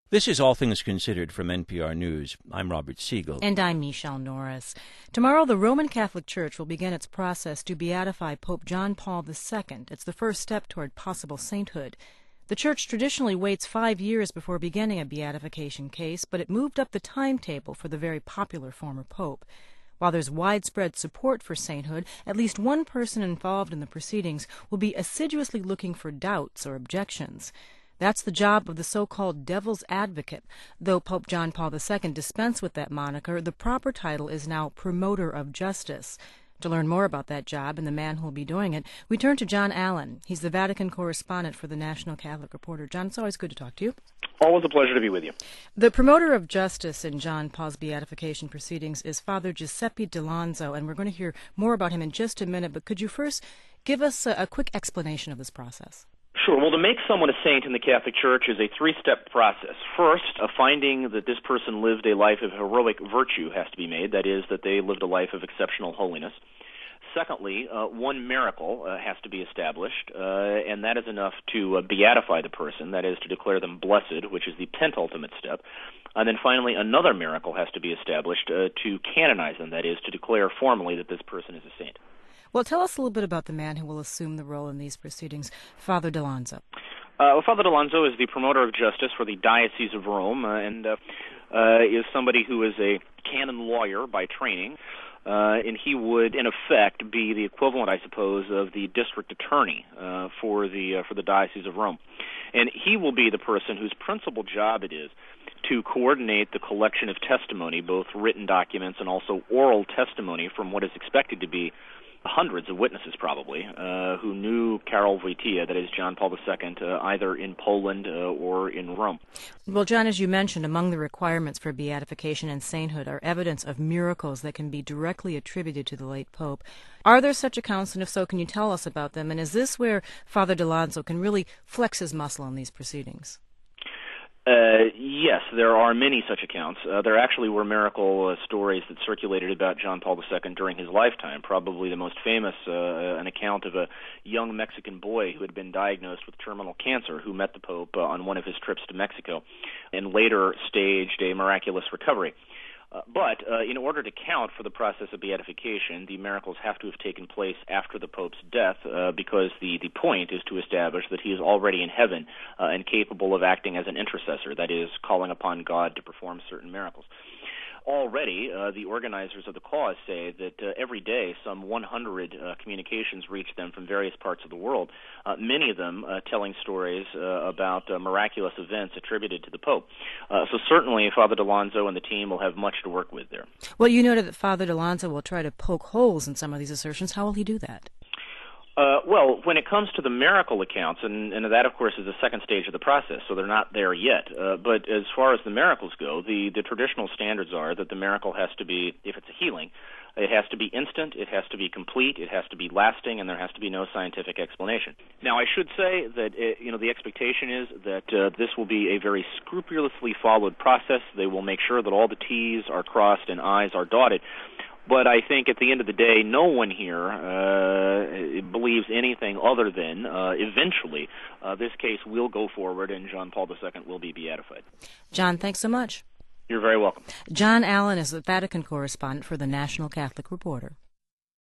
This is All Things Considered from NPR News. I'm Robert Siegel. And I'm Michelle Norris. Tomorrow, the Roman Catholic Church will begin its process to beatify Pope John Paul II. It's the first step toward possible sainthood. The Church traditionally waits 5 years before beginning a beatification case, but it moved up the timetable for the very popular former pope. While there's widespread support for sainthood, at least one person involved in the proceedings will be assiduously looking for doubts or objections. That's the job of the so-called devil's advocate. Though Pope John Paul II dispensed with that moniker, the proper title is now promoter of justice. To learn more about that job and the man who will be doing it, we turn to John Allen. He's the Vatican correspondent for the National Catholic Reporter. John, it's always good to talk to you. Always a pleasure to be with you. The promoter of justice in John Paul's beatification proceedings is Father Giuseppe D'Alonzo, and we're going to hear more about him in just a minute, but could you first give us a quick explanation of this process? Sure. Well, to make someone a saint in the Catholic Church is a three-step process. First, a finding that this person lived a life of heroic virtue has to be made, that is, that they lived a life of exceptional holiness. Secondly, one miracle has to be established, and that is enough to beatify the person, that is, to declare them blessed, which is the penultimate step. And then finally, another miracle has to be established to canonize them, that is, to declare formally that this person is a saint. Well, tell us a little bit about the man who will assume the role in these proceedings, Father D'Alonzo. Father D'Alonzo is the promoter of justice for the Diocese of Rome, and is somebody who is a canon lawyer by training, and he would, in effect, be the equivalent, I suppose, of the district attorney for the Diocese of Rome. And he will be the person whose principal job it is to coordinate the collection of testimony, both written documents and also oral testimony from what is expected to be hundreds of witnesses, probably, who knew Karol Wojtyła, that is John Paul II, either in Poland or in Rome. Well, John, as you mentioned, among the requirements for beatification and sainthood are evidence of miracles that can be directly attributed to the late Pope. Are there such accounts, and if so, can you tell us about them? And is this where Father D'Alonzo can really flex his muscle in these proceedings? Yes, there are many such accounts. There actually were miracle stories that circulated about John Paul II during his lifetime. Probably the most famous, an account of a young Mexican boy who had been diagnosed with terminal cancer who met the Pope on one of his trips to Mexico and later staged a miraculous recovery. But in order to count for the process of beatification, the miracles have to have taken place after the Pope's death because the point is to establish that he is already in heaven and capable of acting as an intercessor, that is, calling upon God to perform certain miracles. Already, the organizers of the cause say that every day some 100 communications reach them from various parts of the world, many of them telling stories about miraculous events attributed to the Pope. So certainly Father D'Alonzo and the team will have much to work with there. Well, you noted that Father D'Alonzo will try to poke holes in some of these assertions. How will he do that? Well, when it comes to the miracle accounts, and that, of course, is the second stage of the process, so they're not there yet. But as far as the miracles go, the traditional standards are that the miracle has to be, if it's a healing, it has to be instant, it has to be complete, it has to be lasting, and there has to be no scientific explanation. Now, I should say that the expectation is that this will be a very scrupulously followed process. They will make sure that all the T's are crossed and I's are dotted. But I think at the end of the day, no one here believes anything other than eventually this case will go forward and John Paul II will be beatified. John, thanks so much. You're very welcome. John Allen is the Vatican correspondent for the National Catholic Reporter.